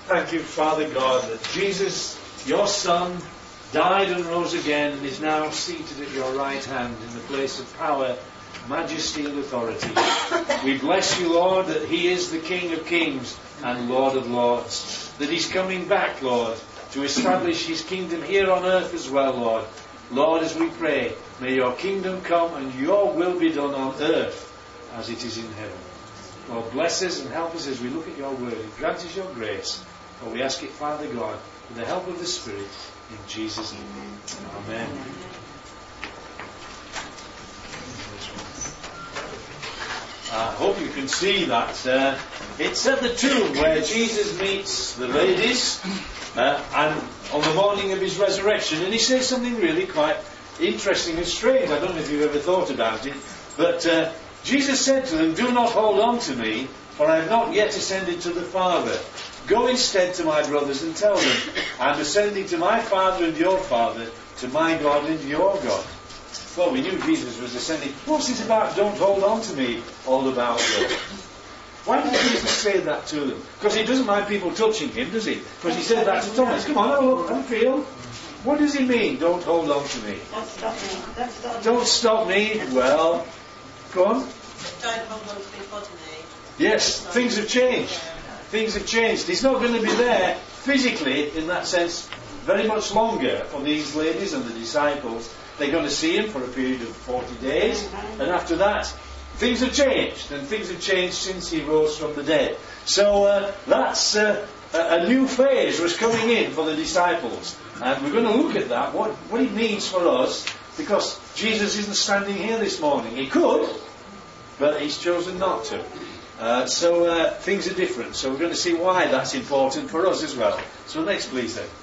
Thank you, Father God, that Jesus, your Son, died and rose again and is now seated at your right hand in the place of power, majesty and authority. We bless you, Lord, that he is the King of kings and Lord of lords, that he's coming back, Lord, to establish his kingdom here on earth as well, Lord. Lord, as we pray, may your kingdom come and your will be done on earth as it is in heaven. Lord, bless us and help us as we look at your word. Grant us your grace. For we ask it, Father God, with the help of the Spirit, in Jesus' name. Amen. I hope you can see that it's at the tomb where Jesus meets the ladies and on the morning of his resurrection, and he says something really quite interesting and strange. I don't know if you've ever thought about it, but Jesus said to them, "Do not hold on to me, for I have not yet ascended to the Father. Go instead to my brothers and tell them, I am ascending to my Father and your Father, to my God and your God." Well, we knew Jesus was ascending. What's this about, don't hold on to me, all about though? Why did Jesus say that to them? Because he doesn't mind people touching him, does he? Because he said that to Thomas. Come on, have a look, have a feel. What does he mean, don't hold on to me? Don't stop me. Don't stop me. Well, go on. Don't hold on to me bodily. Yes, things have changed. Things have changed. He's not going to be there physically, in that sense, very much longer for these ladies and the disciples. They're going to see him for a period of 40 days, and after that, things have changed, and things have changed since he rose from the dead. So that's a new phase was coming in for the disciples, and we're going to look at that, what it means for us, because Jesus isn't standing here this morning. He could, but he's chosen not to. So things are different. So we're going to see why that's important for us as well. So next, please, then.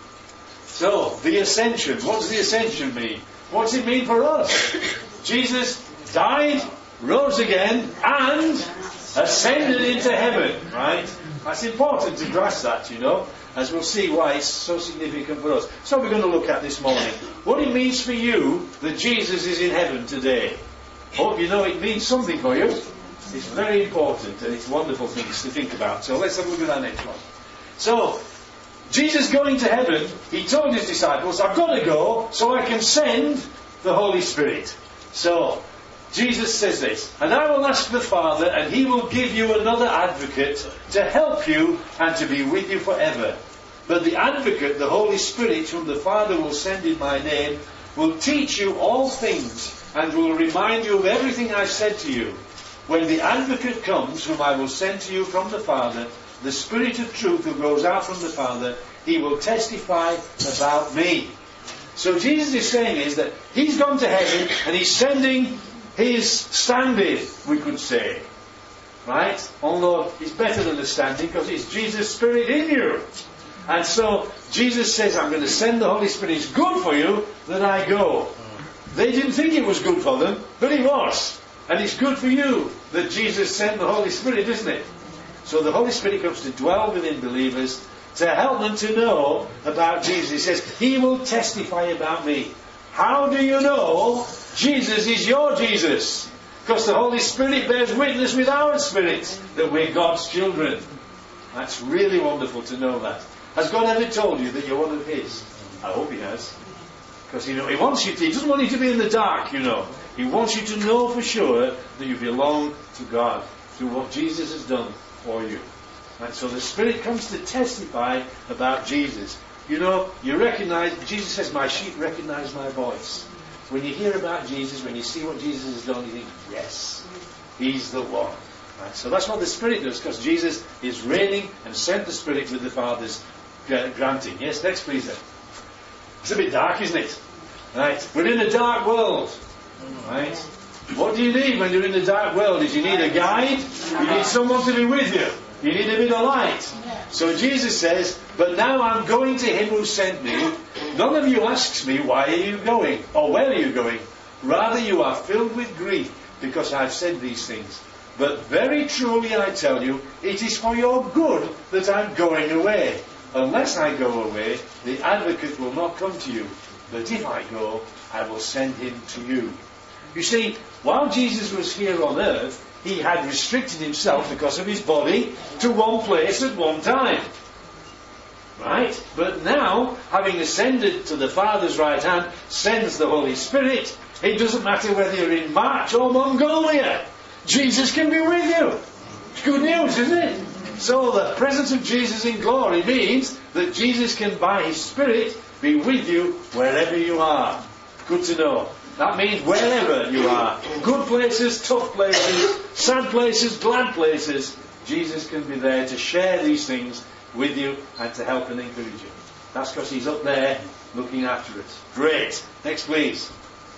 So, the ascension. What does the ascension mean? What does it mean for us? Jesus died, rose again, and ascended into heaven. Right? That's important to grasp that, you know, as we'll see why it's so significant for us. So we're going to look at this morning what it means for you that Jesus is in heaven today. Hope you know it means something for you. It's very important, and it's wonderful things to think about. So let's have a look at that next one. So, Jesus going to heaven, he told his disciples, I've got to go so I can send the Holy Spirit. So, Jesus says this, and I will ask the Father, and he will give you another advocate to help you and to be with you forever. But the advocate, the Holy Spirit, whom the Father will send in my name, will teach you all things and will remind you of everything I said to you. When the advocate comes, whom I will send to you from the Father, the Spirit of truth who goes out from the Father, he will testify about me. So Jesus is saying is that he's gone to heaven and he's sending his stand-in, we could say. Right? Although he's better than the stand-in because it's Jesus' Spirit in you. And so Jesus says, I'm going to send the Holy Spirit. It's good for you that I go. They didn't think it was good for them, but it was. And it's good for you that Jesus sent the Holy Spirit, isn't it? So the Holy Spirit comes to dwell within believers to help them to know about Jesus. He says, he will testify about me. How do you know Jesus is your Jesus? Because the Holy Spirit bears witness with our spirit that we're God's children. That's really wonderful to know that. Has God ever told you that you're one of his? I hope he has. Because he wants you to, he doesn't want you to be in the dark, you know. He wants you to know for sure that you belong to God through what Jesus has done for you. Right, so the Spirit comes to testify about Jesus. You know, you recognize, Jesus says, my sheep recognize my voice. When you hear about Jesus, when you see what Jesus has done, you think, yes, he's the one. Right, so that's what the Spirit does, because Jesus is reigning and sent the Spirit with the Father's granting. Yes, next please then. It's a bit dark, isn't it? Right, we're in a dark world. Right? What do you need when you're in the dark world? Is you need a guide? You need someone to be with you. You need a bit of light. So Jesus says, but now I'm going to him who sent me. None of you asks me, why are you going? Or where are you going? Rather you are filled with grief because I've said these things. But very truly I tell you, it is for your good that I'm going away. Unless I go away, the advocate will not come to you. But if I go, I will send him to you. You see, while Jesus was here on earth, he had restricted himself because of his body to one place at one time. Right? But now, having ascended to the Father's right hand, sends the Holy Spirit. It doesn't matter whether you're in March or Mongolia. Jesus can be with you. It's good news, isn't it? So the presence of Jesus in glory means that Jesus can, by His Spirit, be with you wherever you are. Good to know. That means wherever you are. Good places, tough places, sad places, glad places. Jesus can be there to share these things with you and to help and encourage you. That's because He's up there looking after us. Great. Next, please.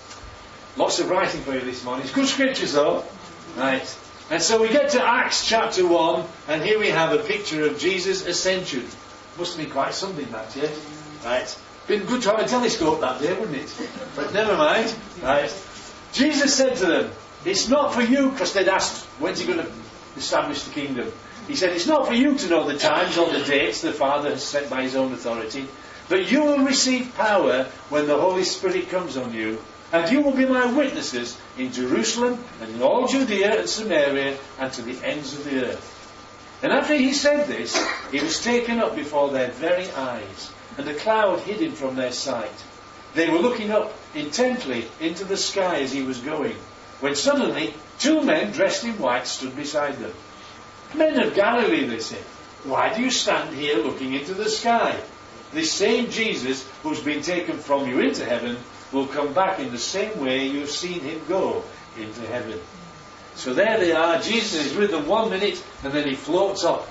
Lots of writing for you this morning. It's good scriptures, though. Right. And so we get to Acts chapter 1, and here we have a picture of Jesus' ascension. Must have been quite something, that, yeah? Right. Been good to have a telescope that day, wouldn't it? But never mind. Right. Jesus said to them, it's not for you, because they'd asked, when's He going to establish the kingdom? He said, it's not for you to know the times or the dates the Father has set by His own authority, but you will receive power when the Holy Spirit comes on you, and you will be my witnesses in Jerusalem and in all Judea and Samaria and to the ends of the earth. And after He said this, He was taken up before their very eyes, and a cloud hid Him from their sight. They were looking up intently into the sky as He was going, when suddenly 2 men dressed in white stood beside them. Men of Galilee, they said, why do you stand here looking into the sky? This same Jesus who's been taken from you into heaven will come back in the same way you have seen Him go into heaven. So there they are. Jesus is with them 1 minute and then He floats up.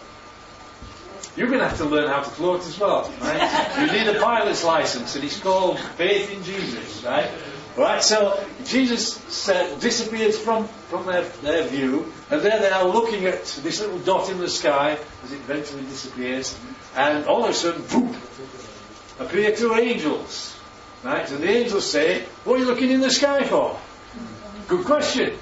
You're going to have to learn how to float as well, right? You need a pilot's license, and it's called faith in Jesus, right? Right, so Jesus disappears from their view, and there they are looking at this little dot in the sky as it eventually disappears, and all of a sudden, boom, appear 2 angels. Right, and the angels say, what are you looking in the sky for? Good question.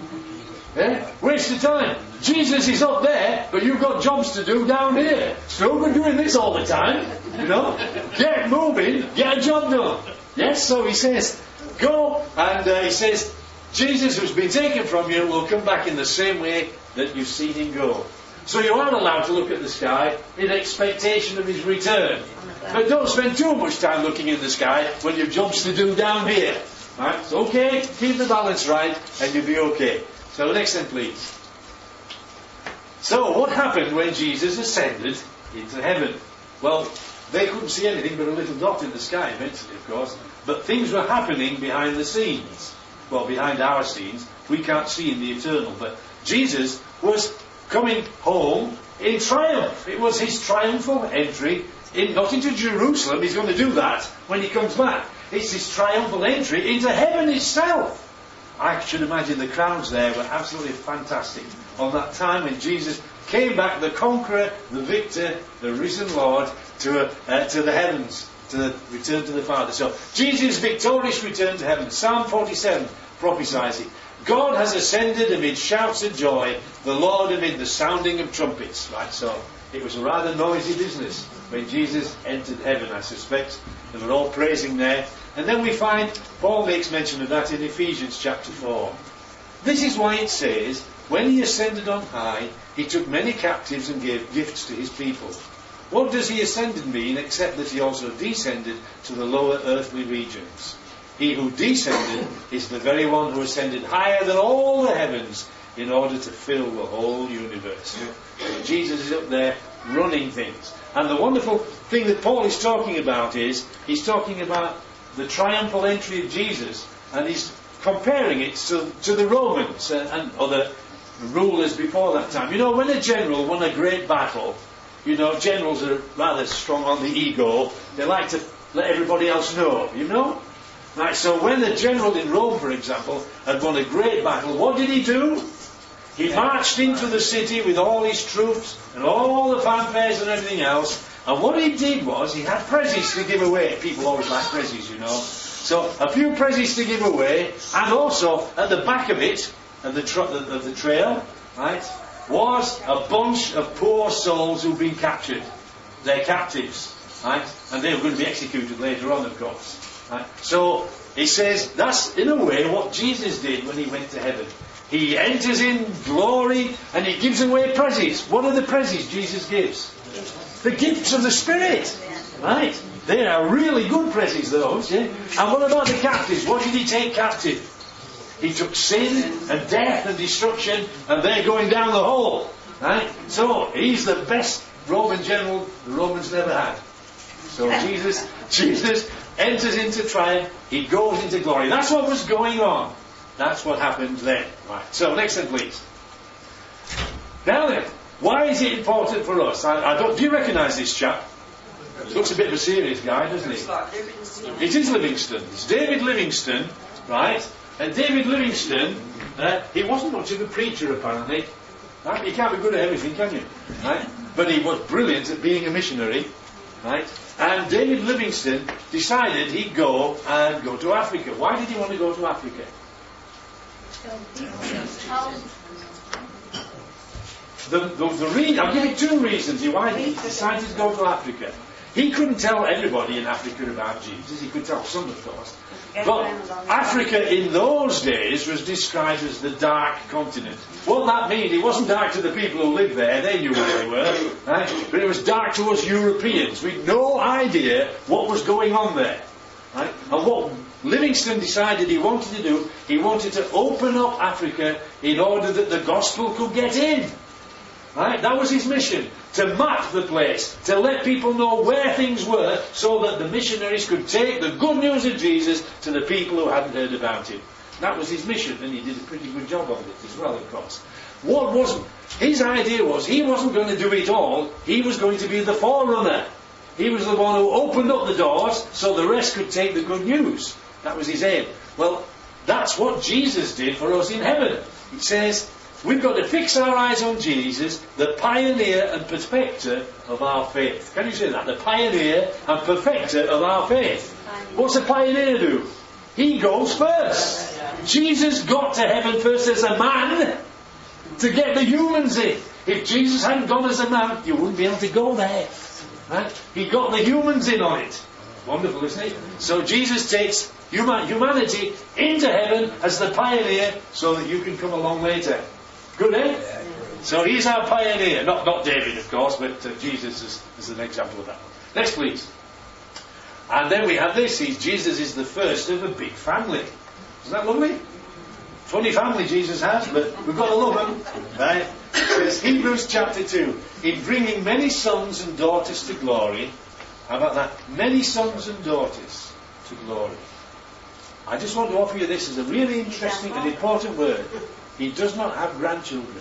Yeah? Waste of time. Jesus is up there, but you've got jobs to do down here. So we're doing this all the time. You know? Get moving, get a job done. Yes, so He says, go, and He says, Jesus who's been taken from you will come back in the same way that you've seen Him go. So you are allowed to look at the sky in expectation of His return. But don't spend too much time looking in the sky when you've jobs to do down here. Right? It's okay, keep the balance right, and you'll be okay. So next then, please. So what happened when Jesus ascended into heaven? Well, they couldn't see anything but a little dot in the sky eventually, of course. But things were happening behind the scenes. Well, behind our scenes. We can't see in the eternal. But Jesus was coming home in triumph. It was His triumphal entry, not into Jerusalem. He's going to do that when He comes back. It's His triumphal entry into heaven itself. I should imagine the crowds there were absolutely fantastic on that time when Jesus came back, the conqueror, the victor, the risen Lord, to the heavens, to return to the Father. So Jesus' victorious return to heaven. Psalm 47 prophesies it. God has ascended amid shouts of joy, the Lord amid the sounding of trumpets. Right, so it was a rather noisy business when Jesus entered heaven, I suspect. They were all praising there. And then we find Paul makes mention of that in Ephesians chapter 4. This is why it says, when He ascended on high, He took many captives and gave gifts to His people. What does He ascended mean except that He also descended to the lower earthly regions? He who descended is the very one who ascended higher than all the heavens in order to fill the whole universe. Jesus is up there running things. And the wonderful thing that Paul is talking about is, he's talking about the triumphal entry of Jesus, and he's comparing it to the Romans and other rulers before that time. You know, when a general won a great battle, you know, generals are rather strong on the ego. They like to let everybody else know, you know. Right, so when the general in Rome, for example, had won a great battle, what did he do? He marched into the city with all his troops and all the fanfares and everything else. And what he did was, he had presents to give away. People always like presents, you know. So a few presents to give away, and also at the back of it, of the trail, right, was a bunch of poor souls who'd been captured. They're captives, right, and they were going to be executed later on, of course. Right? So he says that's in a way what Jesus did when He went to heaven. He enters in glory and He gives away presents. What are the presents Jesus gives? The gifts of the Spirit. Right? They are really good presents, those. Yeah? And what about the captives? What did he take captive? He took sin and death and destruction, and they're going down the hole. Right? So, he's the best Roman general the Romans never had. So Jesus enters into triumph, he goes into glory. That's what was going on. That's what happened then. Right. So, next one, please. Now then, why is it important for us? Do you recognise this chap? He looks a bit of a serious guy, doesn't he? It is Livingstone. It's David Livingstone, right? And David Livingstone, he wasn't much of a preacher apparently. Right? You can't be good at everything, can you? Right? But he was brilliant at being a missionary. Right? And David Livingstone decided he'd go to Africa. Why did he want to go to Africa? I'll give you two reasons why he decided to go to Africa. He couldn't tell everybody in Africa about Jesus. He could tell some, of course. But Africa in those days was described as the dark continent. What that means, it wasn't dark to the people who lived there. They knew where they were. Right? But it was dark to us Europeans. We had no idea what was going on there. Right? And what Livingstone decided he wanted to do, he wanted to open up Africa in order that the gospel could get in. Right? That was his mission, to map the place, to let people know where things were so that the missionaries could take the good news of Jesus to the people who hadn't heard about him. That was his mission, and he did a pretty good job of it as well, of course. His idea was, he wasn't going to do it all, he was going to be the forerunner. He was the one who opened up the doors so the rest could take the good news. That was his aim. Well, that's what Jesus did for us in heaven. It says, we've got to fix our eyes on Jesus, the pioneer and perfecter of our faith. Can you say that? The pioneer and perfecter of our faith. What's a pioneer do? He goes first. Jesus got to heaven first as a man to get the humans in. If Jesus hadn't gone as a man, you wouldn't be able to go there. Right? He got the humans in on it. Wonderful, isn't it? So Jesus takes humanity into heaven as the pioneer so that you can come along later. Good, eh? Yeah, so he's our pioneer. Not David, of course, but Jesus is an example of that. Next, please. And then we have this. Jesus is the first of a big family. Isn't that lovely? Funny family Jesus has, but we've got to love him. Right? It's Hebrews chapter 2. In bringing many sons and daughters to glory. How about that? Many sons and daughters to glory. I just want to offer you this as a really interesting and important word. He does not have grandchildren.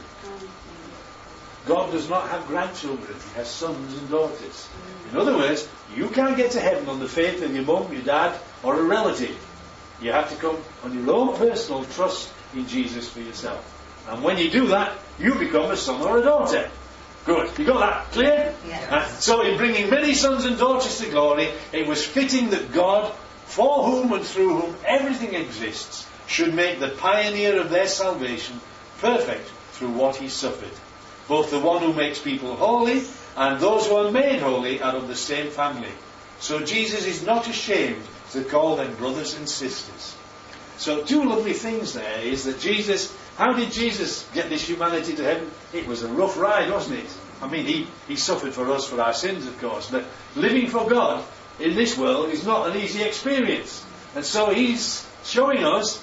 God does not have grandchildren. He has sons and daughters. In other words, you can't get to heaven on the faith of your mum, your dad, or a relative. You have to come on your own personal trust in Jesus for yourself. And when you do that, you become a son or a daughter. Good. You got that clear? Yeah. So in bringing many sons and daughters to glory, it was fitting that God, for whom and through whom everything exists, should make the pioneer of their salvation perfect through what he suffered. Both the one who makes people holy and those who are made holy are of the same family. So Jesus is not ashamed to call them brothers and sisters. So two lovely things there is that how did Jesus get this humanity to heaven? It was a rough ride, wasn't it? I mean, he suffered for us for our sins, of course, but living for God in this world is not an easy experience. And so he's showing us,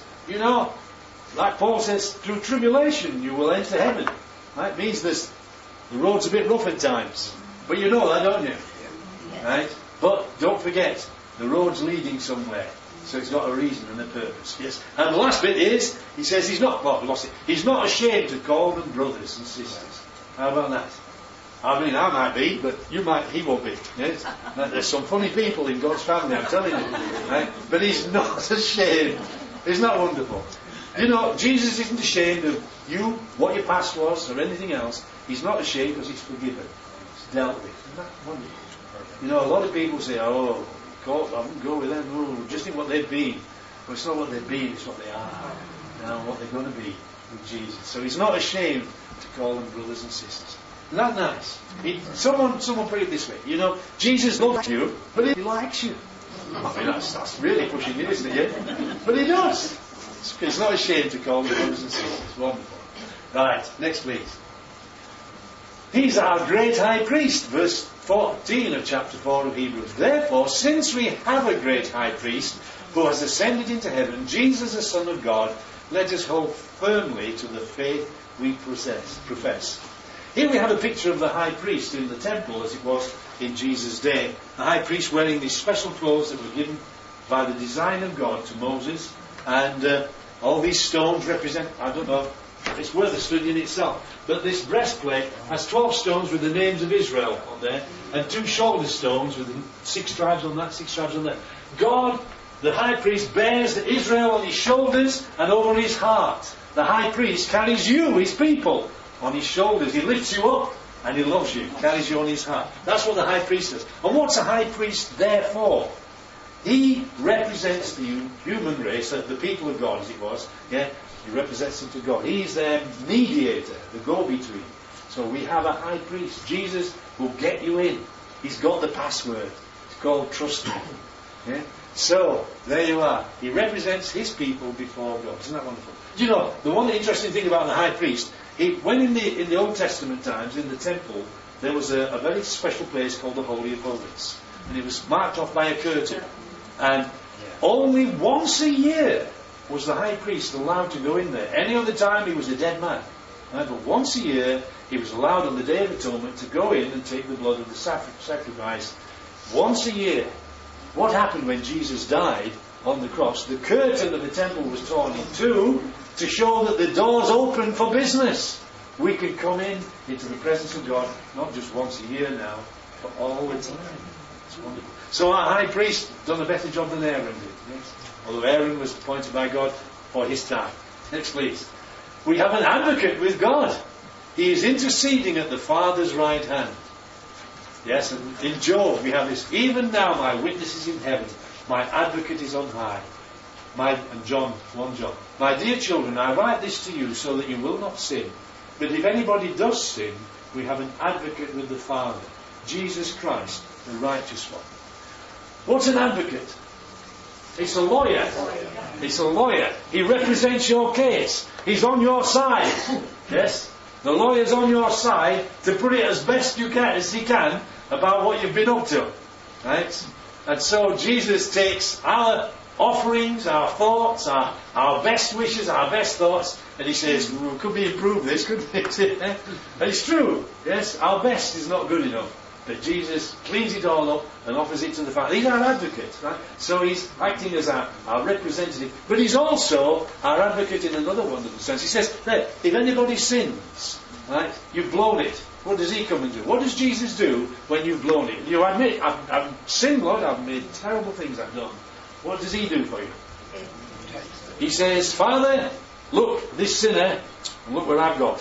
like Paul says, through tribulation you will enter heaven. That means the road's a bit rough at times. But you know that, don't you? Right? But don't forget, the road's leading somewhere. So it's got a reason and a purpose. Yes. And the last bit is, he says he's not ashamed to call them brothers and sisters. How about that? I mean, I might be, but he won't be. Yes? There's some funny people in God's family, I'm telling you. Right? But he's not ashamed. Isn't that wonderful? Jesus isn't ashamed of you, what your past was, or anything else. He's not ashamed because he's forgiven. It's dealt with. Isn't that wonderful? A lot of people say, I wouldn't go with them. Oh, just think what they've been. Well, it's not what they've been, it's what they are. Now, what they're going to be with Jesus. So he's not ashamed to call them brothers and sisters. Isn't that nice? Someone put it this way. Jesus loves you, but he likes you. I mean, that's really pushing it, isn't it? Yeah? But he does. He's not ashamed to call them brothers and sisters. Wonderful. Right, next please. He's our great high priest. Verse 14 of chapter 4 of Hebrews. Therefore, since we have a great high priest who has ascended into heaven, Jesus the Son of God, let us hold firmly to the faith we profess. Here we have a picture of the high priest in the temple as it was in Jesus' day. The high priest wearing these special clothes that were given by the design of God to Moses. And all these stones represent, I don't know, it's worth a study in itself. But this breastplate has 12 stones with the names of Israel on there, and 2 shoulder stones with 6 tribes on that, 6 tribes on that. God, the high priest, bears Israel on his shoulders and over his heart. The high priest carries you, his people, on his shoulders. He lifts you up and he loves you, carries you on his heart. That's what the high priest does. And what's a high priest there for? He represents the human race, the people of God as it was. Yeah, he represents them to God. He's their mediator, the go-between. So we have a high priest. Jesus will get you in. He's got the password. It's called trust me. Yeah? So, there you are. He represents his people before God. Isn't that wonderful? Do you know, the one interesting thing about the high priest, when in the Old Testament times, in the temple, there was a very special place called the Holy of Holies. And it was marked off by a curtain. And only once a year was the high priest allowed to go in there. Any other time he was a dead man. But once a year he was allowed on the Day of Atonement to go in and take the blood of the sacrifice. Once a year. What happened when Jesus died on the cross? The curtain of the temple was torn in two to show that the doors open for business. We can come into the presence of God, not just once a year now, but all the time. It's wonderful. So our high priest done a better job than Aaron did. Yes? Although Aaron was appointed by God for his time. Next please. We have an advocate with God. He is interceding at the Father's right hand. Yes, and in Job we have this. Even now my witness is in heaven. My advocate is on high. And John, 1 John. My dear children, I write this to you so that you will not sin. But if anybody does sin, we have an advocate with the Father. Jesus Christ, the righteous one. What's an advocate? It's a lawyer. It's a lawyer. He represents your case. He's on your side. Yes? The lawyer's on your side to put it as best as he can about what you've been up to. Right? And so Jesus takes our offerings, our thoughts, our best wishes, our best thoughts, and he says, well, could we improve this? Could we? And it's true. Yes? Our best is not good enough. But Jesus cleans it all up and offers it to the Father. He's our advocate, right? So he's acting as our representative. But he's also our advocate in another wonderful sense. He says that if anybody sins, right, you've blown it. What does he come and do? What does Jesus do when you've blown it? You admit, I've sinned, Lord, I've made terrible things I've done. What does he do for you? He says, Father, look, this sinner, and look what I've got.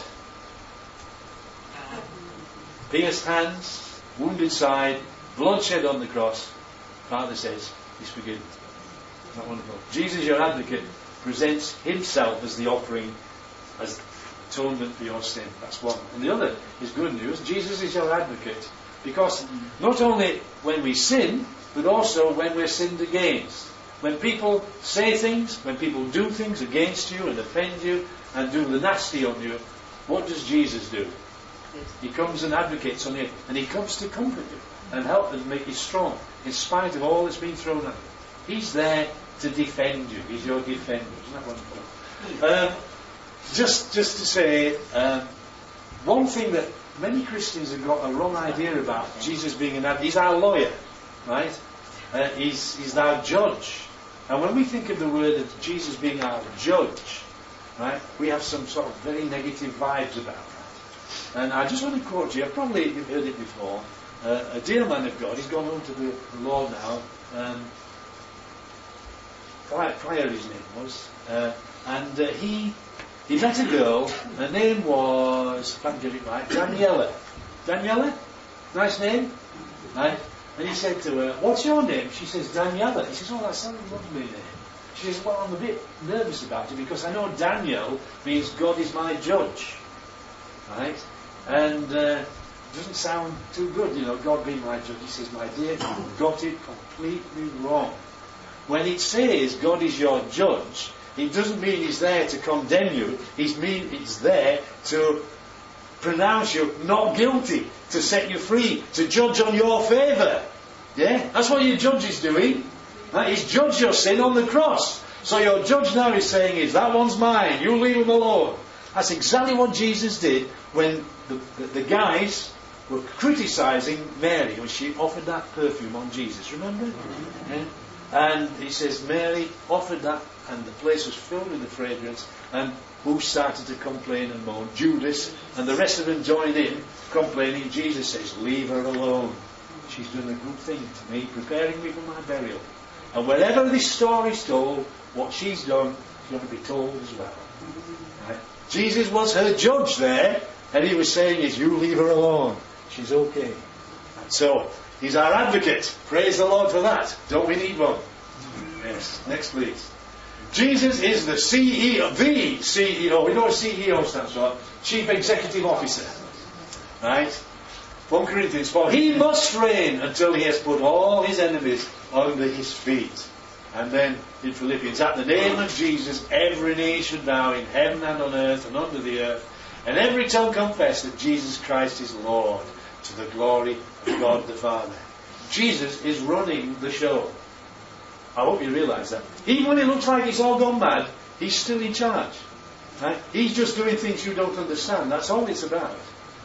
Pierced hands, wounded side, blood shed on the cross. Father says, he's forgiven. Isn't that wonderful? Jesus, your advocate, presents himself as the offering, as atonement for your sin. That's one. And the other is good news. Jesus is your advocate. Because not only when we sin, but also when we're sinned against. When people say things, when people do things against you and offend you and do the nasty on you, what does Jesus do? He comes and advocates on you, and he comes to comfort you and help and make you strong in spite of all that's been thrown at you. He's there to defend you. He's your defender. Isn't that wonderful? Just to say, one thing that many Christians have got a wrong idea about Jesus being an advocate. He's our lawyer, right? He's our judge. And when we think of the word of Jesus being our judge, right, we have some sort of very negative vibes about that. And I just want to quote you, probably you've heard it before, a dear man of God, he's gone home to the Lord now, Pryor his name was, and he met a girl, her name was, if I can get it right, Daniela. Daniela? Nice name? Right? And he said to her, what's your name? She says, Daniela. He says, oh, that's a lovely name. She says, well, I'm a bit nervous about it because I know Daniel means God is my judge. Right? And doesn't sound too good, God being my judge. He says, my dear, you've got it completely wrong. When it says God is your judge, it doesn't mean he's there to condemn you. It means he's there to pronounce you not guilty, to set you free, to judge on your favour. Yeah? That's what your judge is doing. Right? He's judged your sin on the cross. So your judge now is saying, that one's mine, you leave him alone. That's exactly what Jesus did when the guys were criticising Mary when she offered that perfume on Jesus. Remember? Yeah? And he says Mary offered that, and the place was filled with the fragrance. And who started to complain and moan? Judas. And the rest of them joined in, complaining. Jesus says, leave her alone. She's done a good thing to me, preparing me for my burial. And wherever this story's told, what she's done is going to be told as well. Right? Jesus was her judge there, and he was saying, you leave her alone. She's okay. And so, he's our advocate. Praise the Lord for that. Don't we need one? Yes. Next, please. Jesus is the CEO. The CEO. We know what CEO stands for. Chief Executive Officer. Right? 1 Corinthians 4. He must reign until he has put all his enemies under his feet. And then in Philippians, at the name of Jesus, every knee should bow in heaven and on earth and under the earth, and every tongue confess that Jesus Christ is Lord, to the glory of God the Father. Jesus is running the show. I hope you realise that. Even when it looks like it's all gone mad, he's still in charge. Right? He's just doing things you don't understand. That's all it's about.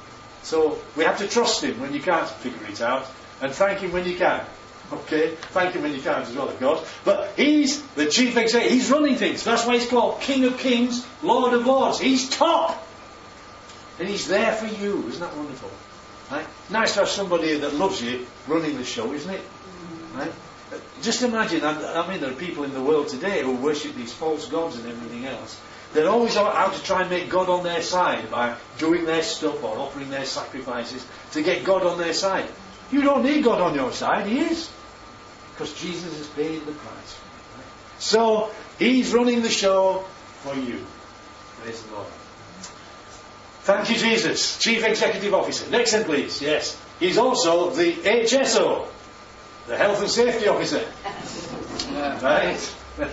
So we have to trust him when you can't figure it out, and thank him when you can. Okay? Thank him when you can't as well, of course. But he's the chief executive. He's running things. That's why he's called King of Kings, Lord of Lords. He's top. And he's there for you. Isn't that wonderful? Right? Nice to have somebody that loves you running the show, isn't it? Right? Just imagine, I mean, there are people in the world today who worship these false gods and everything else. They're always out to try and make God on their side by doing their stuff or offering their sacrifices to get God on their side. You don't need God on your side, He is. Because Jesus has paid the price. Right? So, He's running the show for you. Praise the Lord. Thank you, Jesus. Chief Executive Officer. Next one, please. Yes. He's also the HSO. The Health and Safety Officer. Right?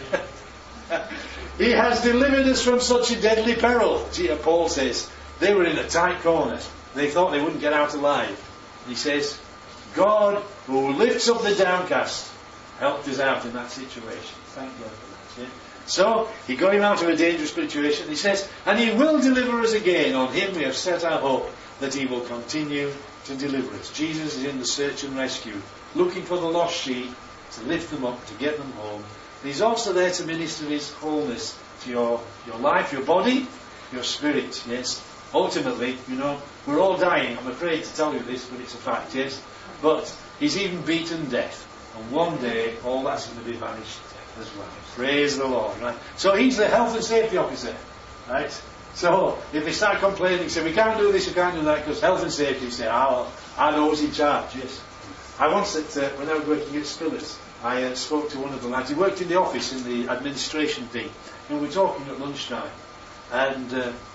He has delivered us from such a deadly peril. Paul says, they were in a tight corner. They thought they wouldn't get out alive. He says, God, who lifts up the downcast, helped us out in that situation. Thank God for that. Yeah? So, He got him out of a dangerous situation. He says, and He will deliver us again. On Him we have set our hope that He will continue to deliver us. Jesus is in the search and rescue, looking for the lost sheep, to lift them up, to get them home. And He's also there to minister His wholeness to your life, your body, your spirit. Yes. Ultimately, we're all dying. I'm afraid to tell you this, but it's a fact, yes. But He's even beaten death. And one day, all that's going to be vanished as well. Praise the Lord, right? So He's the Health and Safety Officer, right? So, if they start complaining, say, we can't do this, we can't do that, because Health and Safety, say, I know who's in charge, yes. I once, when I was working at Spillers, I spoke to one of the lads. He worked in the office, in the administration thing, and we were talking at lunchtime, and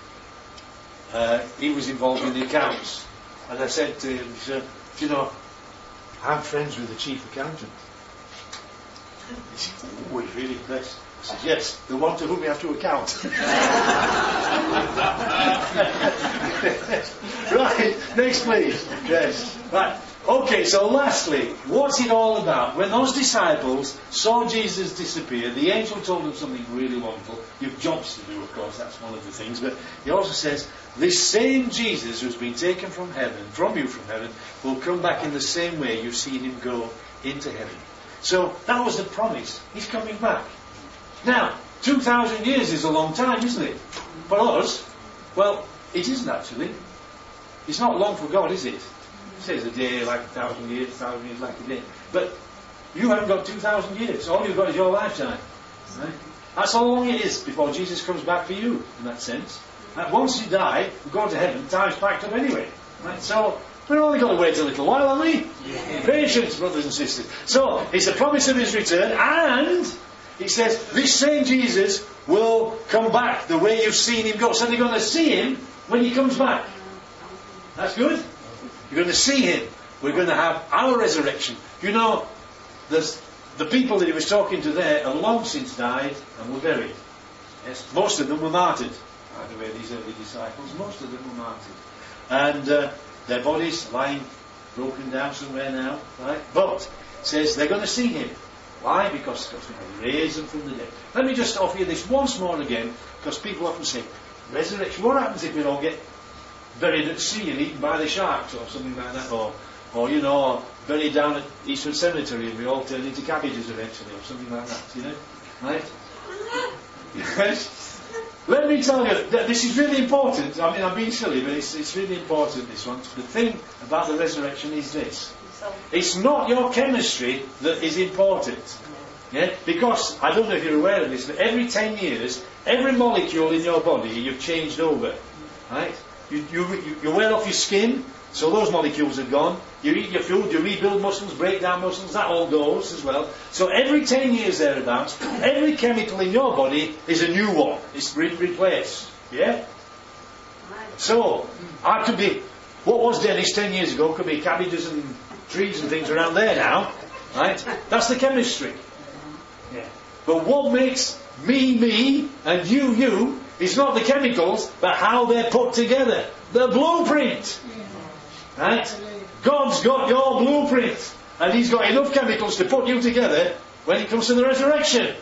he was involved in the accounts. And I said to him, do you know, I'm friends with the chief accountant. He said, oh, he's really impressed. I said, yes, the one to whom we have to account. Right, next please. Yes. Right. Okay, so lastly, what's it all about? When those disciples saw Jesus disappear, the angel told them something really wonderful. You've jobs to do, of course, that's one of the things. But he also says, this same Jesus who's been taken from you from heaven, will come back in the same way you've seen him go into heaven. So that was the promise. He's coming back. Now, 2,000 years is a long time, isn't it? For us, well, it isn't actually. It's not long for God, is it? It says a day like 1,000 years, 1,000 years like a day. But you haven't got 2,000 years. All you've got is your lifetime. Right? That's how long it is before Jesus comes back for you, in that sense. And once you die, you go to heaven, time's packed up anyway. Right? So, we've only got to wait a little while, haven't we? Yeah. Patience, brothers and sisters. So, it's a promise of His return, and He says, this same Jesus will come back the way you've seen Him go. So they're going to see Him when He comes back. That's good. You're going to see Him. We're going to have our resurrection. You know, the people that He was talking to there are long since died and were buried. Yes, most of them were martyred. By the way, these early disciples, most of them were martyred. and their bodies lying broken down somewhere now, right? But it says they're going to see him. Why? Because God's going to raise them from the dead. Let me just offer you this once more again, because people often say, resurrection, what happens if we don't get buried at sea and eaten by the sharks or something like that, or you know, buried down at Eastwood Cemetery and we all turn into cabbages eventually, or something like that, you know, right? Yes. Let me tell you that this is really important. I mean, I'm being silly, but it's really important, this one. The thing about the resurrection is this. It's not your chemistry that is important. Yeah? Because, I don't know if you're aware of this, but every 10 years, every molecule in your body you've changed over. Right? You wear off your skin, so those molecules are gone. You eat your food, you rebuild muscles, break down muscles, that all goes as well. So every 10 years thereabouts, every chemical in your body is a new one. It's replaced. Yeah? So, I could be, what was Dennis 10 years ago could be cabbages and trees and things around there now. Right? That's the chemistry. Yeah. But what makes me, and you, is not the chemicals, but how they're put together. The blueprint. Right? God's got your blueprint. And He's got enough chemicals to put you together when it comes to the resurrection.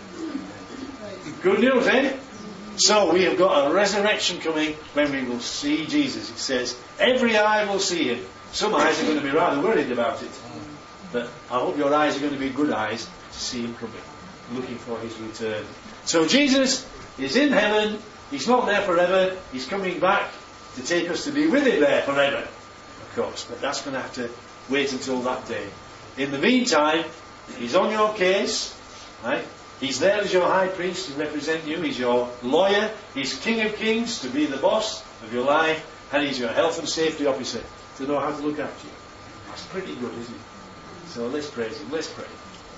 Good news, eh? So we have got a resurrection coming when we will see Jesus. It says, every eye will see Him. Some eyes are going to be rather worried about it. But I hope your eyes are going to be good eyes to see Him coming, looking for His return. So Jesus is in heaven. He's not there forever. He's coming back to take us to be with Him there forever. Of course, but that's going to have to wait until that day. In the meantime, He's on your case, right? He's there as your high priest to represent you. He's your lawyer. He's King of Kings to be the boss of your life, and He's your health and safety officer to know how to look after you. That's pretty good, isn't it? So let's praise Him. Let's pray.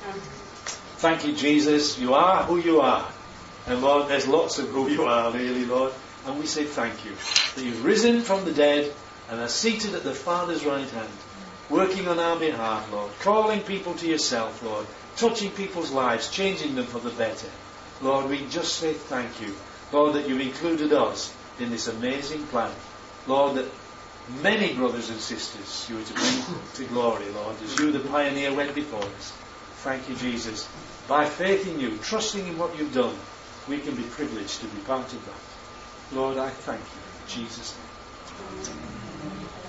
Thank you, Jesus. You are who you are. And Lord, there's lots of who you are, really, Lord. And we say thank you that You've risen from the dead and are seated at the Father's right hand, working on our behalf, Lord, calling people to Yourself, Lord, touching people's lives, changing them for the better. Lord, we just say thank you, Lord, that You've included us in this amazing plan. Lord, that many brothers and sisters You are to bring to glory, Lord, as You, the pioneer, went before us. Thank You, Jesus. By faith in You, trusting in what You've done, we can be privileged to be part of that. Lord, I thank You in Jesus' name.